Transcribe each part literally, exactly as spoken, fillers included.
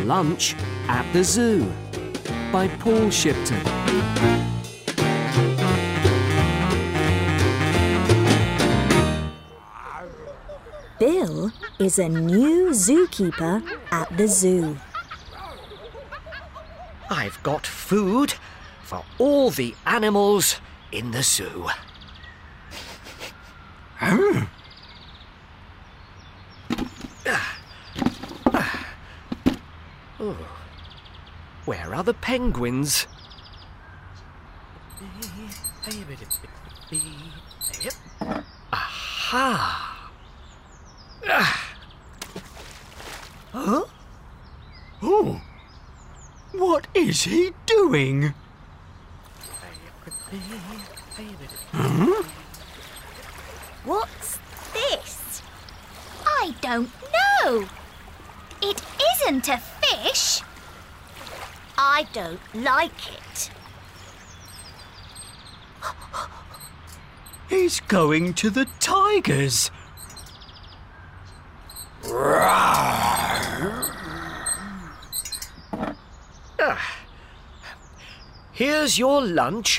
Lunch at the Zoo by Paul Shipton. Bill is a new zookeeper at the zoo. I've got food for all the animals in the zoo. Oh. Oh. Where are the penguins? Aha! Huh? Oh! What is he doing? Huh? What's this? I don't know. It isn't a fish. I don't like it. He's going to the tigers. Ah. Here's your lunch.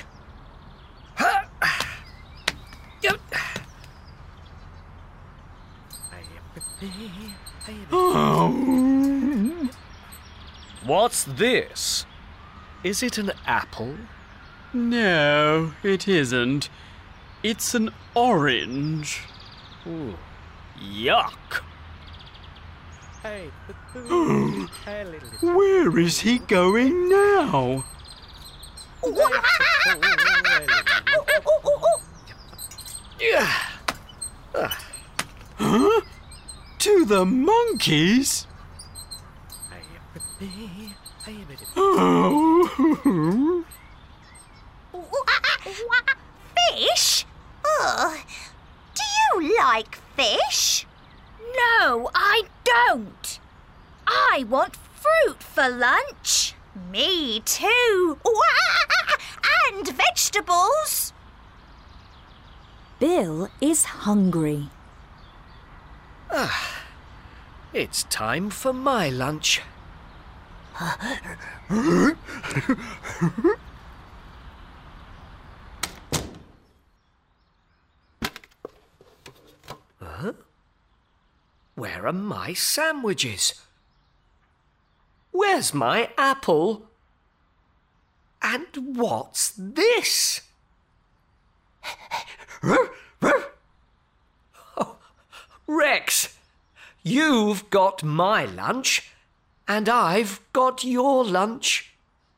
Oh. What's this? Is it an apple? No, it isn't. It's an orange. Ooh. Yuck! Where is he going now? Huh? To the monkeys? Oh. Fish? Ugh. Do you like fish? No, I don't. I want fruit for lunch. Me too. And vegetables. Bill is hungry. Ah, it's time for my lunch. Huh? Where are my sandwiches? Where's my apple? And what's this? Oh, Rex, you've got my lunch, and I've got your lunch.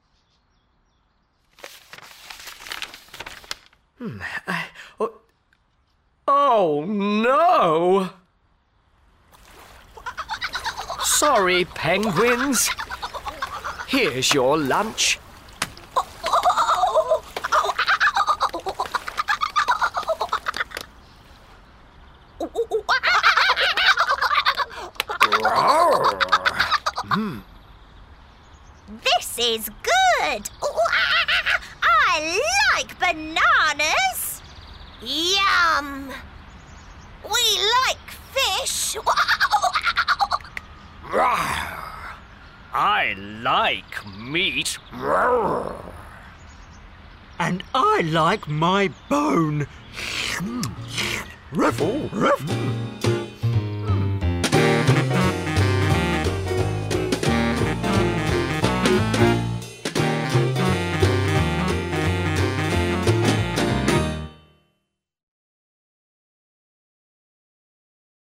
Hmm. I, oh, oh, no! Sorry, penguins. Here's your lunch. Mm. This is good. I like bananas. Yum. We like fish. I like meat. And I like my bone. Ruff, ruff.